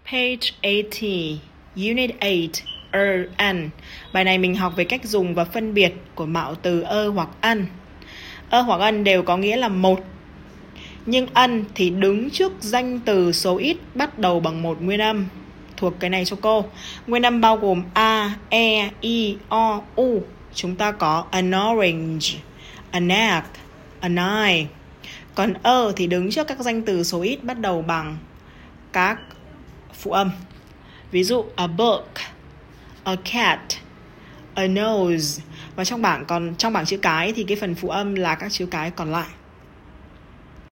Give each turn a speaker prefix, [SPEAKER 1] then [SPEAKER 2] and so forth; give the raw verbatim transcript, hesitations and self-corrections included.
[SPEAKER 1] Page eighty, Unit eight, er, an. Bài này mình học về cách dùng và phân biệt của mạo từ ơ hoặc an. Ơ hoặc an đều có nghĩa là một. Nhưng an thì đứng trước danh từ số ít bắt đầu bằng một nguyên âm. Thuộc cái này cho cô. Nguyên âm bao gồm a, e, i, o, u. Chúng ta có an orange, an egg, an eye. Còn ơ thì đứng trước các danh từ số ít bắt đầu bằng các phụ âm. Ví dụ a book, a cat, a nose. Và trong bảng còn trong bảng chữ cái thì cái phần phụ âm là các chữ cái còn lại.